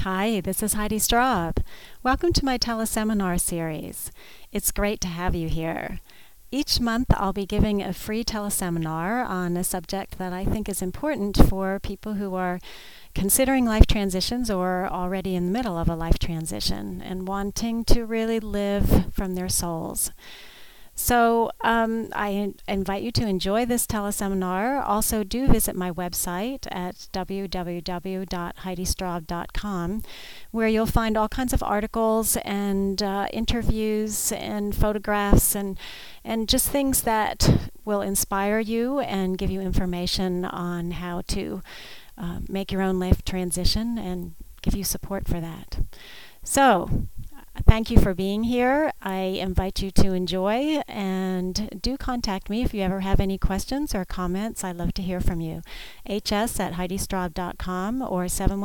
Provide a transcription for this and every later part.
Hi, this is Heidi Straub. Welcome to my teleseminar series. It's great to have you here. Each month I'll be giving a free teleseminar on a subject that I think is important for people who are considering life transitions or already in the middle of a life transition and wanting to really live from their souls. So I invite you to enjoy this teleseminar. Also, do visit my website at www.heidistraub.com, where you'll find all kinds of articles and interviews and photographs and just things that will inspire you and give you information on how to make your own life transition and give you support for that. So, thank you for being here. I invite you to enjoy and do contact me if you ever have any questions or comments. I'd love to hear from you. hs@heidistraub.com or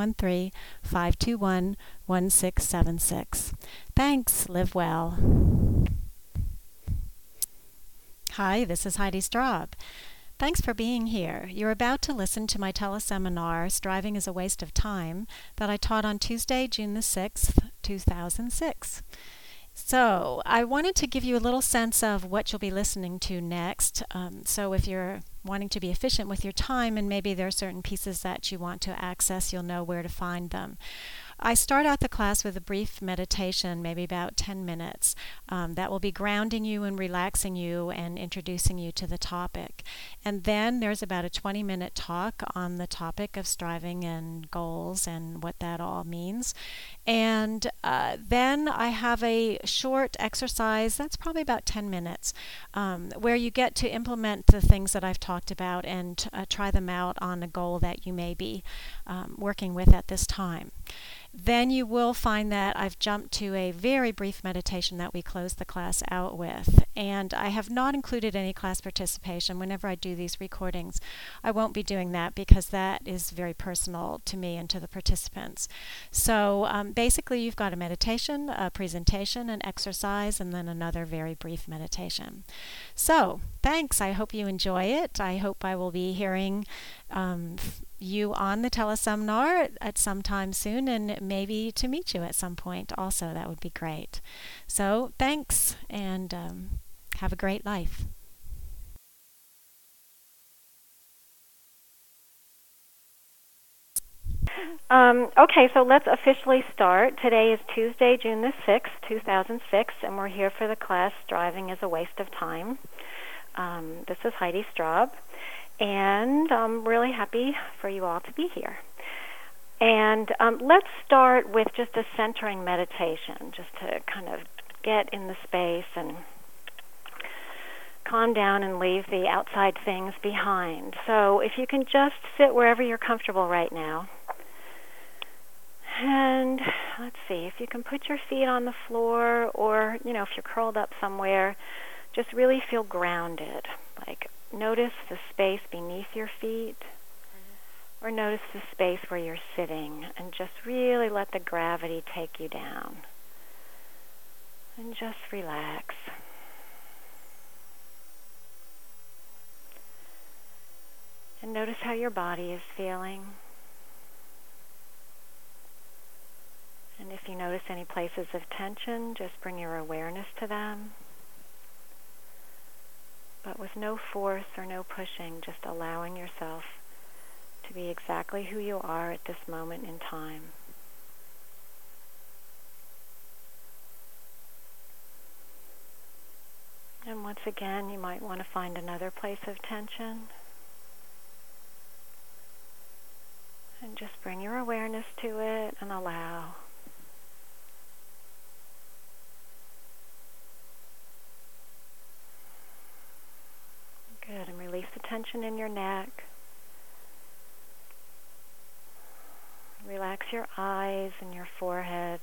713-521-1676. Thanks. Live well. Hi, this is Heidi Straub. Thanks for being here. You're about to listen to my teleseminar, Striving is a Waste of Time, that I taught on Tuesday, June the 6th, 2006. So I wanted to give you a little sense of what you'll be listening to next. So if you're wanting to be efficient with your time and maybe there are certain pieces that you want to access, you'll know where to find them. I start out the class with a brief meditation, maybe about 10 minutes, that will be grounding you and relaxing you and introducing you to the topic. And then there's about a 20-minute talk on the topic of striving and goals and what that all means. And then I have a short exercise, that's probably about 10 minutes, where you get to implement the things that I've talked about and try them out on a goal that you may be working with at this time. Then you will find that I've jumped to a very brief meditation that we close the class out with. And I have not included any class participation whenever I do these recordings. I won't be doing that because that is very personal to me and to the participants. So basically you've got a meditation, a presentation, an exercise, and then another very brief meditation. So thanks. I hope you enjoy it. I hope I will be hearing you on the teleseminar at some time soon, and maybe to meet you at some point also. That would be great. So thanks, and have a great life. Okay, so let's officially start. Today is Tuesday, June the 6th, 2006, and we're here for the class Striving is a Waste of Time. This is Heidi Straub. And I'm really happy for you all to be here. And let's start with just a centering meditation, just to kind of get in the space and calm down and leave the outside things behind. So if you can just sit wherever you're comfortable right now. And let's see, if you can put your feet on the floor or, if you're curled up somewhere, just really feel grounded, like notice the space beneath your feet, or notice the space where you're sitting, and just really let the gravity take you down. And just relax. And notice how your body is feeling. And if you notice any places of tension, just bring your awareness to them. But with no force or no pushing, just allowing yourself to be exactly who you are at this moment in time. And once again, you might want to find another place of tension. And just bring your awareness to it and allow. Good, and release the tension in your neck. Relax your eyes and your forehead.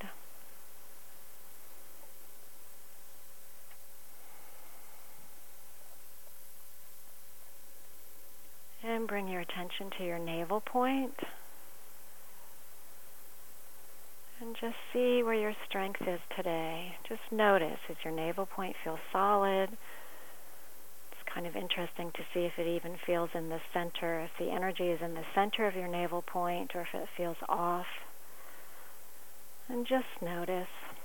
And bring your attention to your navel point. And just see where your strength is today. Just notice, does your navel point feel solid? Kind of interesting to see if it even feels in the center, if the energy is in the center of your navel point or if it feels off. And just notice.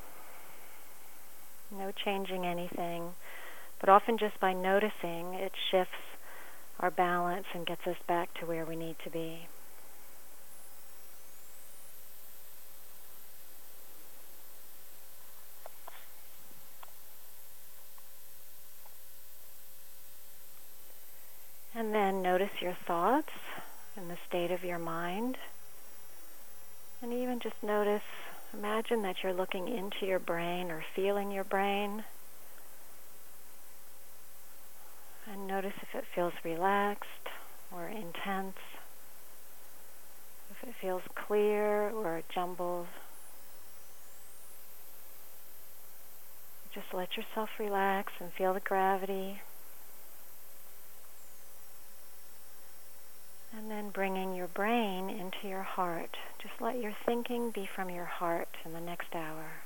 No changing anything, but often just by noticing, it shifts our balance and gets us back to where we need to be. And then notice your thoughts and the state of your mind. And even just notice, imagine that you're looking into your brain or feeling your brain. And notice if it feels relaxed or intense, if it feels clear or jumbled. Just let yourself relax and feel the gravity. And then bringing your brain into your heart. Just let your thinking be from your heart in the next hour.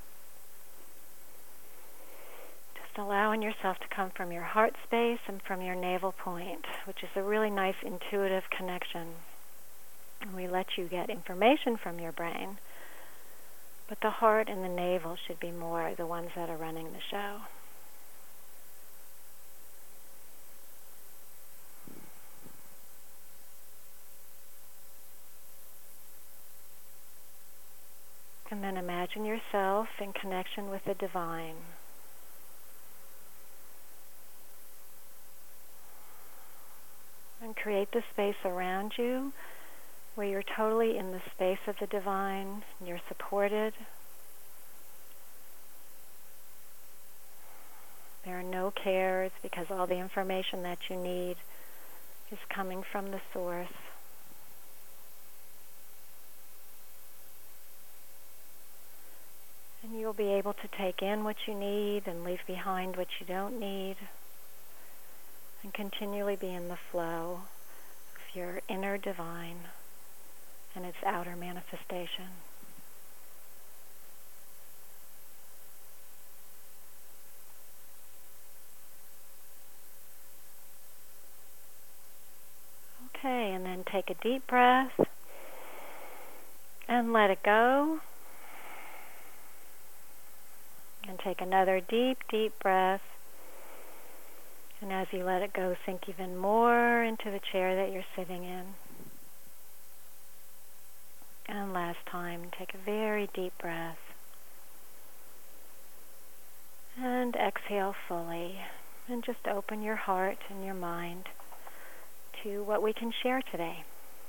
Just allowing yourself to come from your heart space and from your navel point, which is a really nice intuitive connection. And we let you get information from your brain, but the heart and the navel should be more the ones that are running the show. And then imagine yourself in connection with the divine. And create the space around you where you're totally in the space of the divine, and you're supported. There are no cares because all the information that you need is coming from the source. And you'll be able to take in what you need and leave behind what you don't need, and continually be in the flow of your inner divine and its outer manifestation. Okay, and then take a deep breath and let it go. And take another deep, deep breath. And as you let it go, sink even more into the chair that you're sitting in. And last time, take a very deep breath. And exhale fully. And just open your heart and your mind to what we can share today.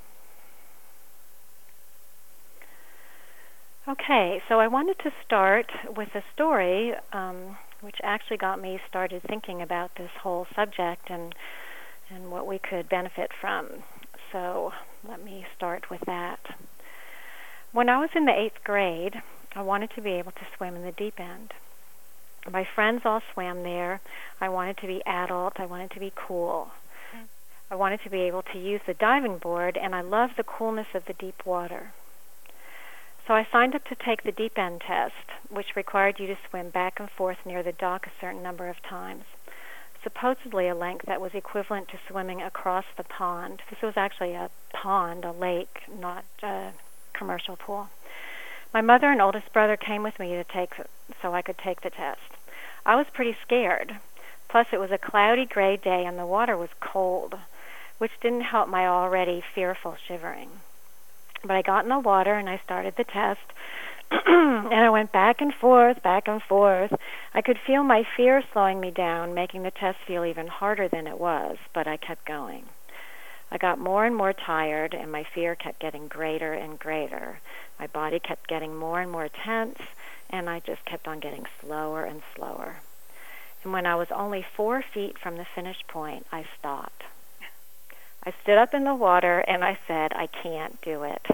Okay, so I wanted to start with a story which actually got me started thinking about this whole subject and what we could benefit from. So let me start with that. When I was in the 8th grade, I wanted to be able to swim in the deep end. My friends all swam there. I wanted to be adult. I wanted to be cool. I wanted to be able to use the diving board, and I loved the coolness of the deep water. So I signed up to take the deep end test, which required you to swim back and forth near the dock a certain number of times, supposedly a length that was equivalent to swimming across the pond. This was actually a pond, a lake, not a commercial pool. My mother and oldest brother came with me so I could take the test. I was pretty scared. Plus, it was a cloudy gray day and the water was cold, which didn't help my already fearful shivering. But I got in the water and I started the test, and I went back and forth, back and forth. I could feel my fear slowing me down, making the test feel even harder than it was, but I kept going. I got more and more tired, and my fear kept getting greater and greater. My body kept getting more and more tense, and I just kept on getting slower and slower. And when I was only 4 feet from the finish point, I stopped. I stood up in the water and I said, I can't do it.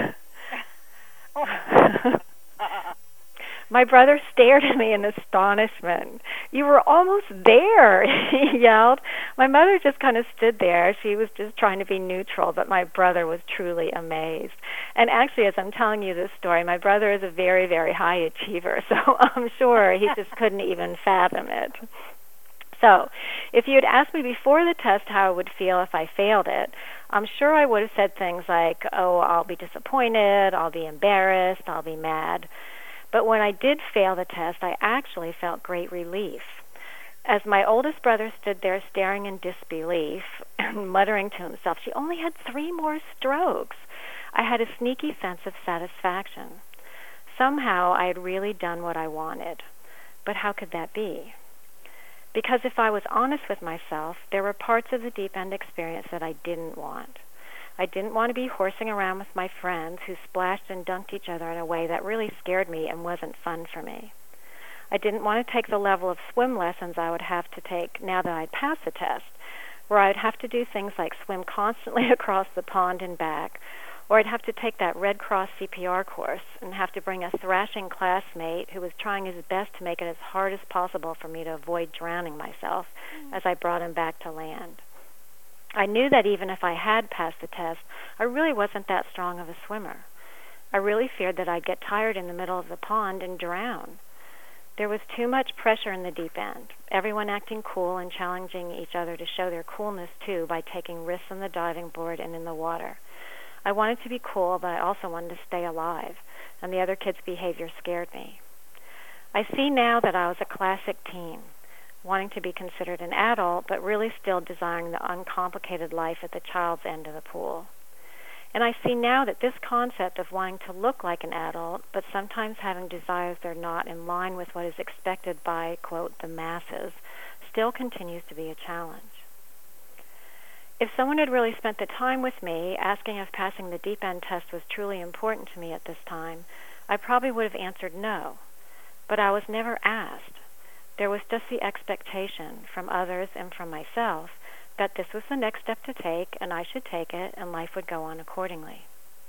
My brother stared at me in astonishment. You were almost there, he yelled. My mother just kind of stood there. She was just trying to be neutral, but my brother was truly amazed. And actually, as I'm telling you this story, my brother is a very, very high achiever, so I'm sure he just couldn't even fathom it. So, if you had asked me before the test how I would feel if I failed it, I'm sure I would have said things like, oh, I'll be disappointed, I'll be embarrassed, I'll be mad. But when I did fail the test, I actually felt great relief. As my oldest brother stood there staring in disbelief and muttering to himself, she only had 3 more strokes, I had a sneaky sense of satisfaction. Somehow I had really done what I wanted. But how could that be? Because if I was honest with myself, there were parts of the deep end experience that I didn't want. I didn't want to be horsing around with my friends who splashed and dunked each other in a way that really scared me and wasn't fun for me. I didn't want to take the level of swim lessons I would have to take now that I'd passed the test, where I'd have to do things like swim constantly across the pond and back, or I'd have to take that Red Cross CPR course and have to bring a thrashing classmate who was trying his best to make it as hard as possible for me to avoid drowning myself as I brought him back to land. I knew that even if I had passed the test, I really wasn't that strong of a swimmer. I really feared that I'd get tired in the middle of the pond and drown. There was too much pressure in the deep end, everyone acting cool and challenging each other to show their coolness too by taking risks on the diving board and in the water. I wanted to be cool, but I also wanted to stay alive, and the other kids' behavior scared me. I see now that I was a classic teen, wanting to be considered an adult, but really still desiring the uncomplicated life at the child's end of the pool. And I see now that this concept of wanting to look like an adult, but sometimes having desires that are not in line with what is expected by, quote, the masses, still continues to be a challenge. If someone had really spent the time with me, asking if passing the deep end test was truly important to me at this time, I probably would have answered no. But I was never asked. There was just the expectation from others and from myself that this was the next step to take, and I should take it, and life would go on accordingly.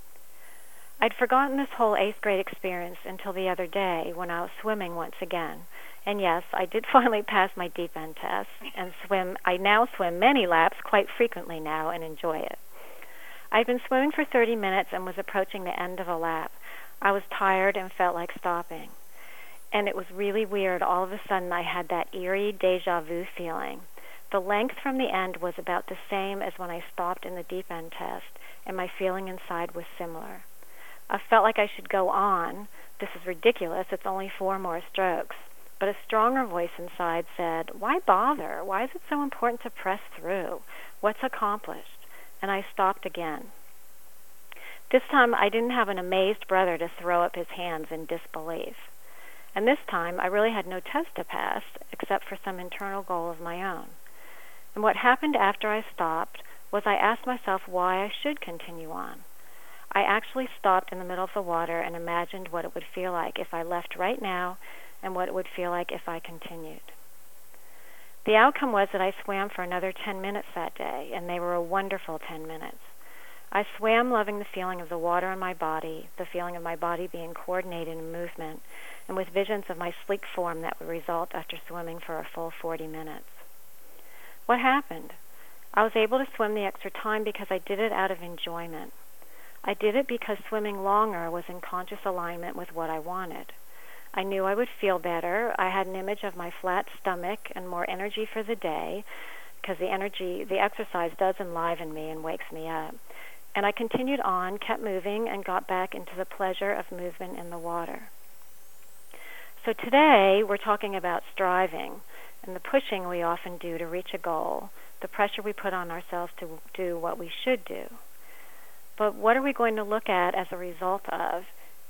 I'd forgotten this whole 8th grade experience until the other day when I was swimming once again. And yes, I did finally pass my deep end test and swim. I now swim many laps quite frequently now and enjoy it. I'd been swimming for 30 minutes and was approaching the end of a lap. I was tired and felt like stopping. And it was really weird. All of a sudden I had that eerie deja vu feeling. The length from the end was about the same as when I stopped in the deep end test, and my feeling inside was similar. I felt like I should go on. This is ridiculous. It's only 4 more strokes. But a stronger voice inside said, why bother? Why is it so important to press through? What's accomplished? And I stopped again. This time I didn't have an amazed brother to throw up his hands in disbelief. And this time I really had no test to pass except for some internal goal of my own. And what happened after I stopped was I asked myself why I should continue on. I actually stopped in the middle of the water and imagined what it would feel like if I left right now and what it would feel like if I continued. The outcome was that I swam for another 10 minutes that day, and they were a wonderful 10 minutes. I swam loving the feeling of the water in my body, the feeling of my body being coordinated in movement, and with visions of my sleek form that would result after swimming for a full 40 minutes. What happened? I was able to swim the extra time because I did it out of enjoyment. I did it because swimming longer was in conscious alignment with what I wanted. I knew I would feel better. I had an image of my flat stomach and more energy for the day because the exercise does enliven me and wakes me up. And I continued on, kept moving, and got back into the pleasure of movement in the water. So today we're talking about striving and the pushing we often do to reach a goal, the pressure we put on ourselves to do what we should do. But what are we going to look at as a result of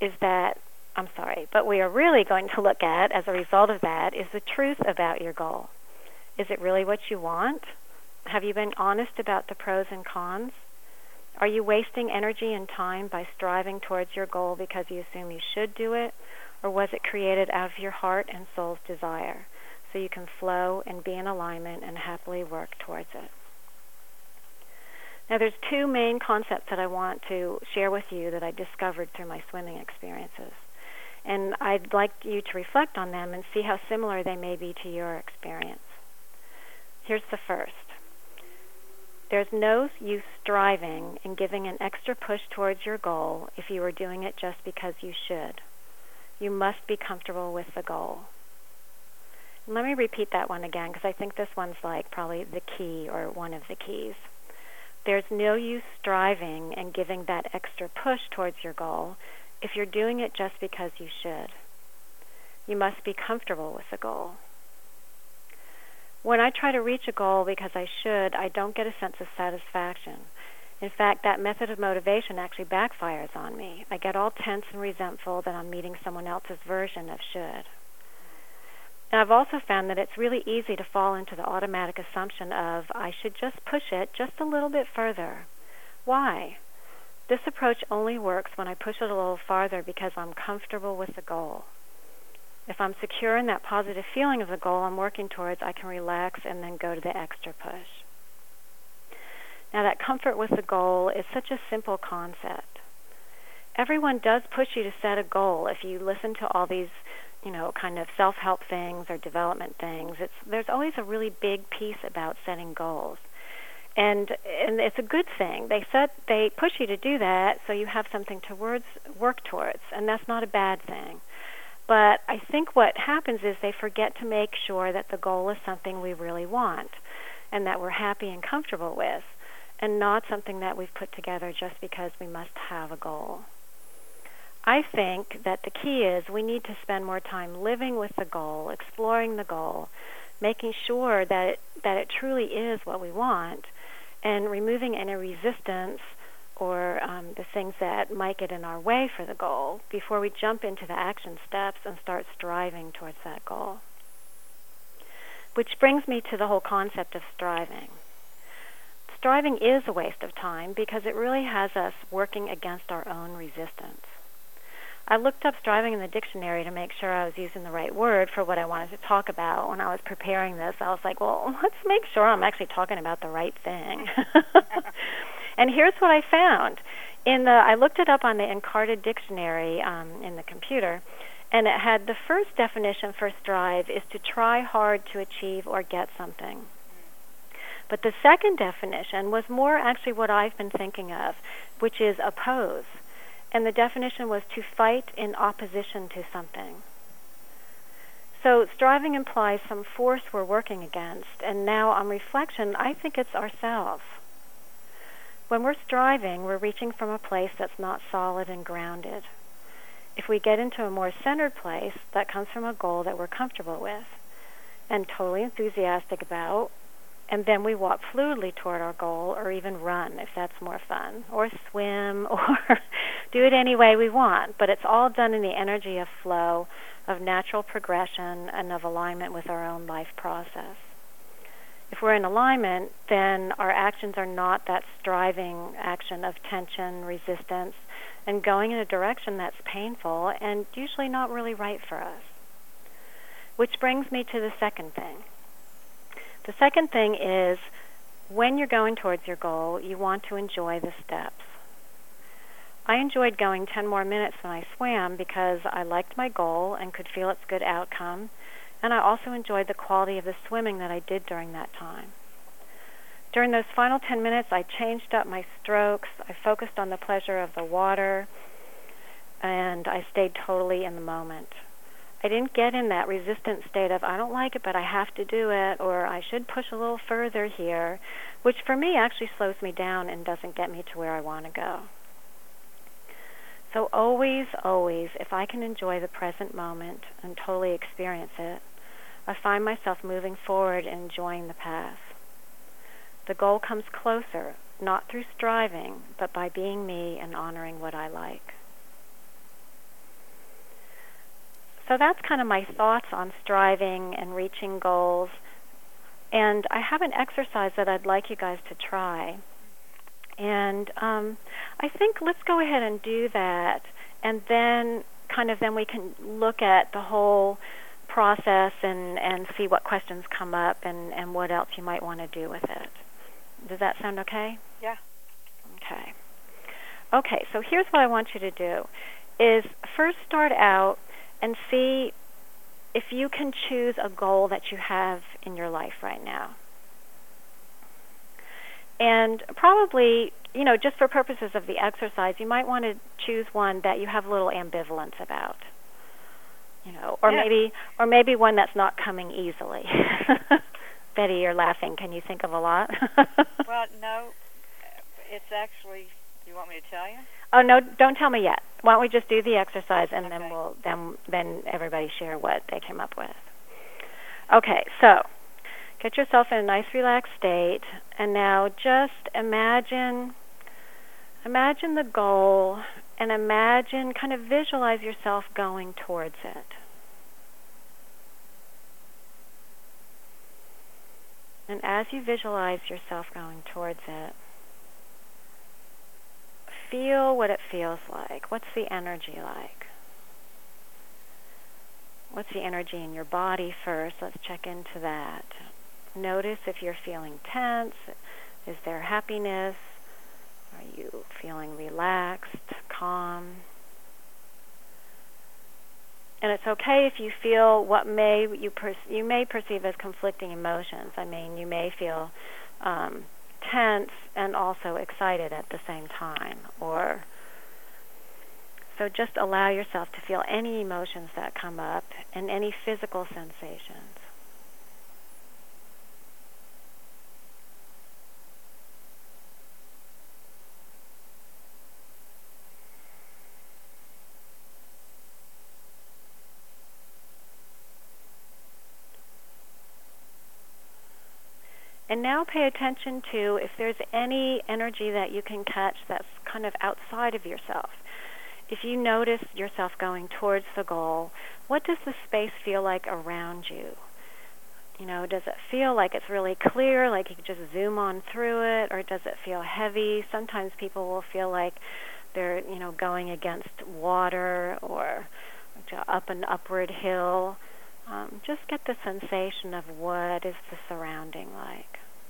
what we are really going to look at as a result of that is the truth about your goal. Is it really what you want? Have you been honest about the pros and cons? Are you wasting energy and time by striving towards your goal because you assume you should do it? Or was it created out of your heart and soul's desire so you can flow and be in alignment and happily work towards it? Now there's 2 main concepts that I want to share with you that I discovered through my swimming experiences. And I'd like you to reflect on them and see how similar they may be to your experience. Here's the first. There's no use striving and giving an extra push towards your goal if you are doing it just because you should. You must be comfortable with the goal. Let me repeat that one again, because I think this one's like probably the key or one of the keys. There's no use striving and giving that extra push towards your goal if you're doing it just because you should. You must be comfortable with the goal. When I try to reach a goal because I should, I don't get a sense of satisfaction. In fact, that method of motivation actually backfires on me. I get all tense and resentful that I'm meeting someone else's version of should. And I've also found that it's really easy to fall into the automatic assumption of I should just push it just a little bit further. Why? This approach only works when I push it a little farther because I'm comfortable with the goal. If I'm secure in that positive feeling of the goal I'm working towards, I can relax and then go to the extra push. Now, that comfort with the goal is such a simple concept. Everyone does push you to set a goal. If you listen to all these, kind of self-help things or development things, there's always a really big piece about setting goals. And it's a good thing. They push you to do that so you have something to work towards, and that's not a bad thing. But I think what happens is they forget to make sure that the goal is something we really want and that we're happy and comfortable with, and not something that we've put together just because we must have a goal. I think that the key is we need to spend more time living with the goal, exploring the goal, making sure that it truly is what we want, and removing any resistance or the things that might get in our way for the goal before we jump into the action steps and start striving towards that goal. Which brings me to the whole concept of striving. Striving is a waste of time because it really has us working against our own resistance. I looked up striving in the dictionary to make sure I was using the right word for what I wanted to talk about. When I was preparing this, I was like, well, let's make sure I'm actually talking about the right thing. And here's what I found. I looked it up on the Encarta dictionary in the computer, and it had the first definition for strive is to try hard to achieve or get something. But the second definition was more actually what I've been thinking of, which is oppose. And the definition was to fight in opposition to something. So striving implies some force we're working against, and now on reflection, I think it's ourselves. When we're striving, we're reaching from a place that's not solid and grounded. If we get into a more centered place, that comes from a goal that we're comfortable with and totally enthusiastic about, and then we walk fluidly toward our goal, or even run if that's more fun, or swim, or do it any way we want. But it's all done in the energy of flow, of natural progression, and of alignment with our own life process. If we're in alignment, then our actions are not that striving action of tension, resistance, and going in a direction that's painful and usually not really right for us. Which brings me to the second thing. The second thing is, when you're going towards your goal, you want to enjoy the steps. I enjoyed going 10 more minutes when I swam because I liked my goal and could feel its good outcome, and I also enjoyed the quality of the swimming that I did during that time. During those final 10 minutes, I changed up my strokes, I focused on the pleasure of the water, and I stayed totally in the moment. I didn't get in that resistant state of, I don't like it, but I have to do it, or I should push a little further here, which for me actually slows me down and doesn't get me to where I want to go. So always, if I can enjoy the present moment and totally experience it, I find myself moving forward and enjoying the path. The goal comes closer, not through striving, but by being me and honoring what I like. So that's kind of my thoughts on striving and reaching goals. And I have an exercise that I'd like you guys to try. And I think let's go ahead and do that, and then then we can look at the whole process and see what questions come up and what else you might want to do with it. Does that sound okay? Yeah. Okay. Okay, so here's what I want you to do, is first start out and see if you can choose a goal that you have in your life right now. And probably, just for purposes of the exercise, you might want to choose one that you have a little ambivalence about. or maybe one that's not coming easily. Betty, you're laughing. Can you think of a lot? Well, no, it's actually. Do you want me to tell you? Oh no, don't tell me yet. Why don't we just do the exercise and Okay. then everybody share what they came up with. Okay, so get yourself in a nice relaxed state, and now just imagine the goal, and kind of visualize yourself going towards it. And as you visualize yourself going towards it, feel what it feels like. What's the energy like? What's the energy in your body first? Let's check into that. Notice if you're feeling tense. Is there happiness? Are you feeling relaxed, calm? And it's okay if you feel what you may perceive as conflicting emotions. I mean, you may feel tense and also excited at the same time. So just allow yourself to feel any emotions that come up and any physical sensations. And now pay attention to if there's any energy that you can catch that's kind of outside of yourself. If you notice yourself going towards the goal, what does the space feel like around you? Does it feel like it's really clear, like you can just zoom on through it, or does it feel heavy? Sometimes people will feel like they're, going against water or up an upward hill. Just get the sensation of what is the surrounding like.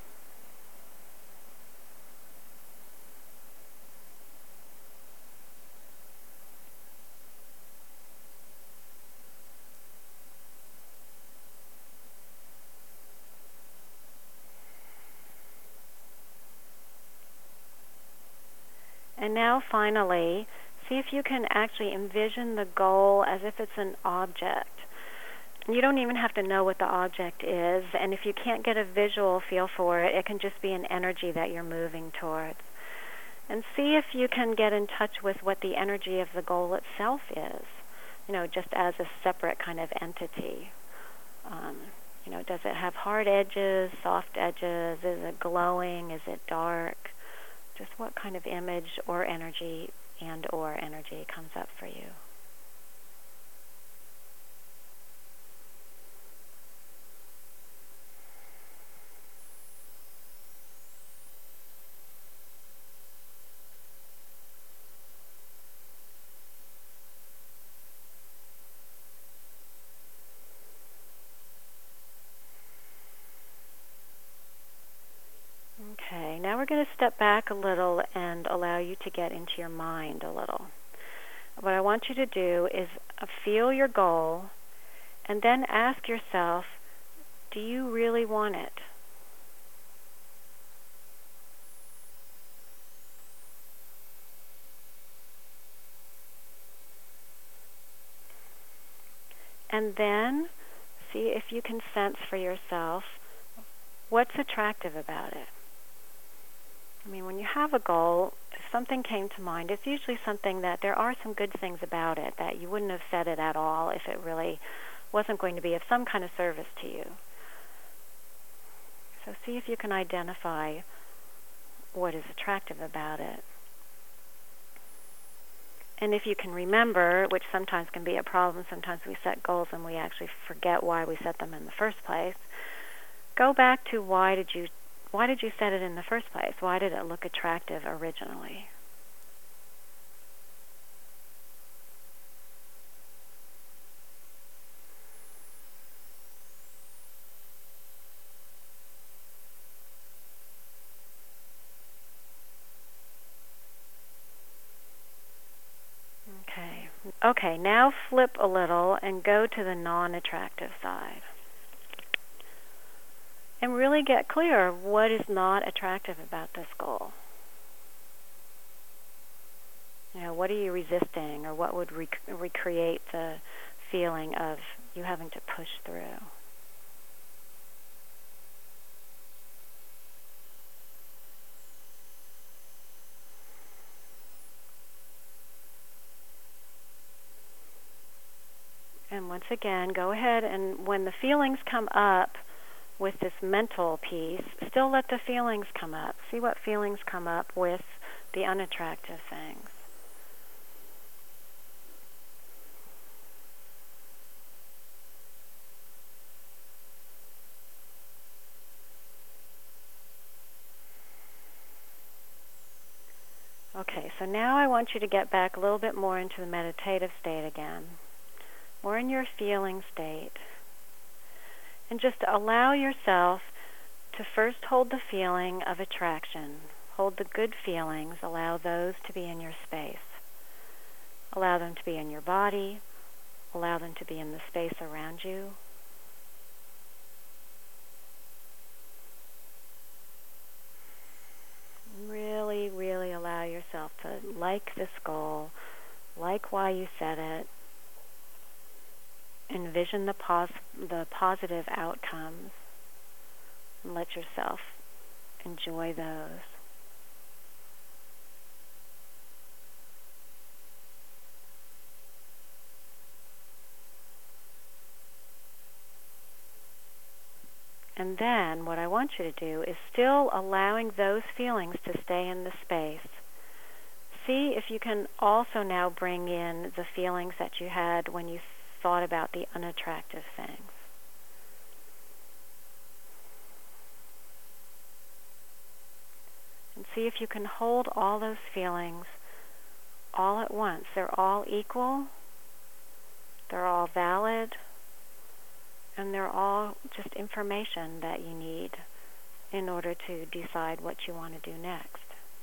And now finally, see if you can actually envision the goal as if it's an object. You don't even have to know what the object is, and if you can't get a visual feel for it, it can just be an energy that you're moving towards. And see if you can get in touch with what the energy of the goal itself is, just as a separate kind of entity. Does it have hard edges, soft edges? Is it glowing? Is it dark? Just what kind of image or energy comes up for you. Okay, now we're going to step back a little and allow you to get into your mind a little. What I want you to do is feel your goal and then ask yourself, do you really want it? And then see if you can sense for yourself what's attractive about it. I mean, when you have a goal, if something came to mind, it's usually something that there are some good things about it, that you wouldn't have said it at all if it really wasn't going to be of some kind of service to you. So see if you can identify what is attractive about it. And if you can remember, which sometimes can be a problem, sometimes we set goals and we actually forget why we set them in the first place, go back to why did you set it in the first place? Why did it look attractive originally? Okay, now flip a little and go to the non-attractive side. And really get clear what is not attractive about this goal. What are you resisting, or what would recreate the feeling of you having to push through. And once again, go ahead and when the feelings come up with this mental piece, still let the feelings come up. See what feelings come up with the unattractive things. Okay, so now I want you to get back a little bit more into the meditative state again. More in your feeling state. And just allow yourself to first hold the feeling of attraction. Hold the good feelings. Allow those to be in your space. Allow them to be in your body. Allow them to be in the space around you. Really, really allow yourself to like this goal, like why you set it. Envision the positive outcomes and let yourself enjoy those. And then what I want you to do is still allowing those feelings to stay in the space. See if you can also now bring in the feelings that you had when you thought about the unattractive things. And see if you can hold all those feelings all at once. They're all equal, they're all valid, and they're all just information that you need in order to decide what you want to do next.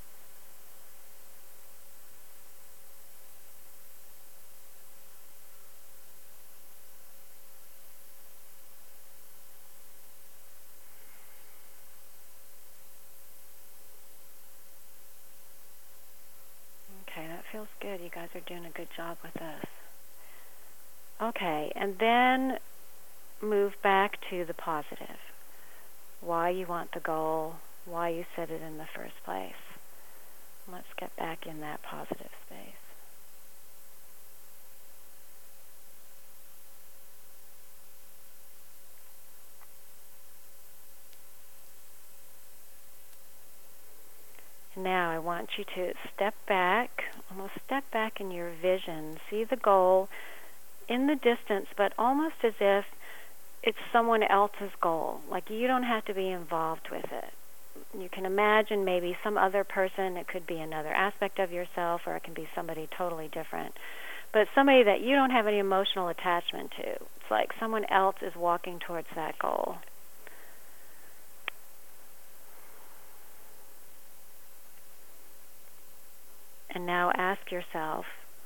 Okay, that feels good. You guys are doing a good job with this. Okay, and then move back to the positive. Why you want the goal, why you set it in the first place. Let's get back in that positive space. Now I want you to step back, almost step back in your vision. See the goal in the distance, but almost as if it's someone else's goal. Like you don't have to be involved with it. You can imagine maybe some other person. It could be another aspect of yourself, or it can be somebody totally different. But somebody that you don't have any emotional attachment to. It's like someone else is walking towards that goal. And now ask yourself,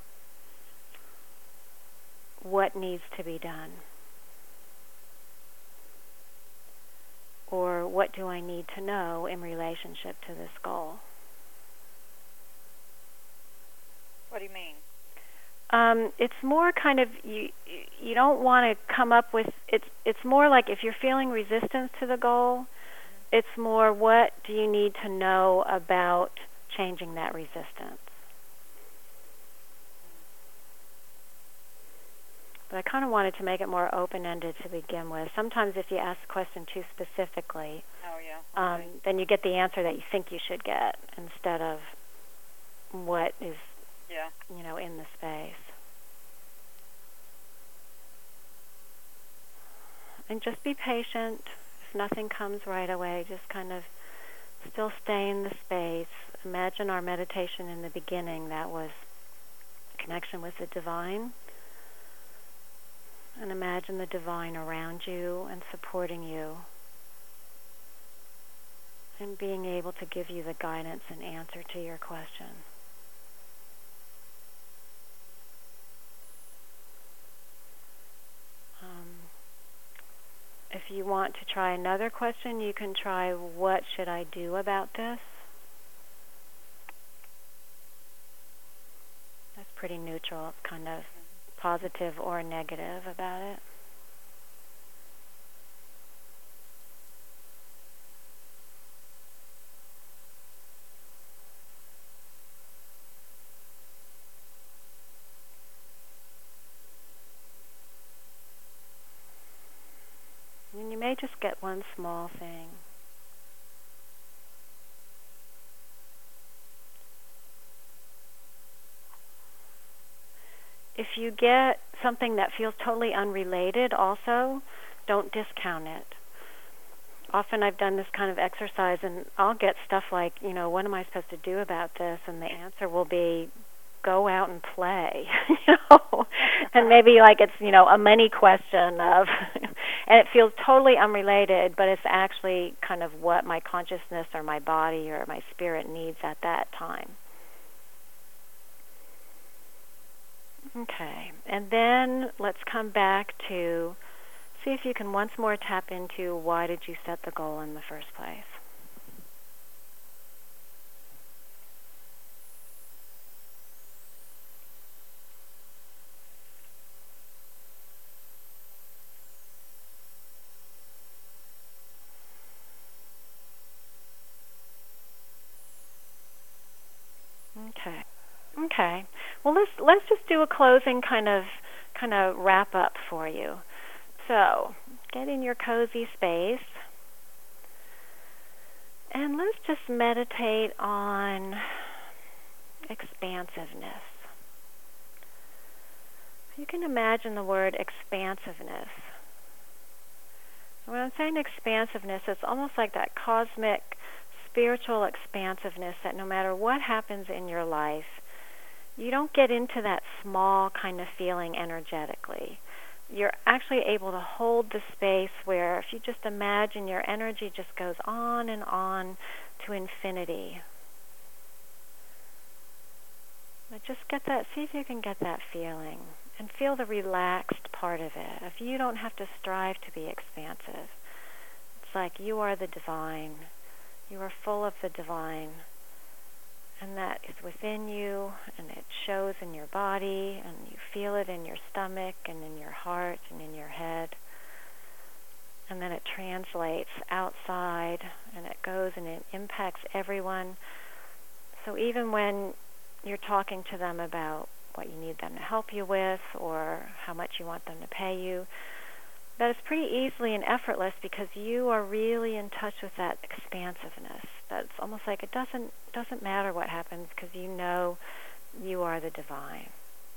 what needs to be done? Or what do I need to know in relationship to this goal? What do you mean? It's more kind of you don't want to come up with it's more like if you're feeling resistance to the goal, it's more what do you need to know about changing that resistance. But I kind of wanted to make it more open-ended to begin with. Sometimes if you ask the question too specifically, okay. then you get the answer that you think you should get instead of what is, in the space. And just be patient. If nothing comes right away, just kind of still stay in the space. Imagine our meditation in the beginning. That was connection with the divine. And imagine the divine around you and supporting you and being able to give you the guidance and answer to your question. If you want to try another question, you can try, what should I do about this? That's pretty neutral. It's kind of positive or negative about it. And you may just get one small thing. If you get something that feels totally unrelated also, don't discount it. Often I've done this kind of exercise and I'll get stuff like, what am I supposed to do about this? And the answer will be, go out and play, and maybe like it's, a money question of, and it feels totally unrelated, but it's actually kind of what my consciousness or my body or my spirit needs at that time. Okay, and then let's come back to see if you can once more tap into why did you set the goal in the first place. Okay. Well, let's just do a closing kind of wrap up for you. So, get in your cozy space, and let's just meditate on expansiveness. You can imagine the word expansiveness. When I'm saying expansiveness, it's almost like that cosmic, spiritual expansiveness that no matter what happens in your life, you don't get into that small kind of feeling energetically. You're actually able to hold the space where if you just imagine your energy just goes on and on to infinity. But just see if you can get that feeling and feel the relaxed part of it. If you don't have to strive to be expansive, it's like you are the divine. You are full of the divine. And that is within you, and it shows in your body, and you feel it in your stomach, and in your heart, and in your head. And then it translates outside, and it goes and it impacts everyone. So even when you're talking to them about what you need them to help you with, or how much you want them to pay you, that is pretty easily and effortless because you are really in touch with that expansiveness. That's almost like it doesn't matter what happens because you know you are the divine.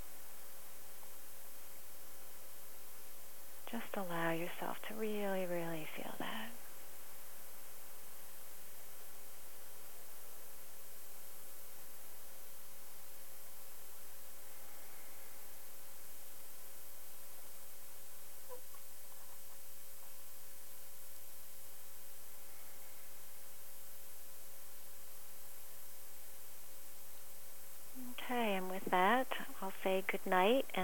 Just allow yourself to really, really feel that. Okay, and with that, I'll say good night.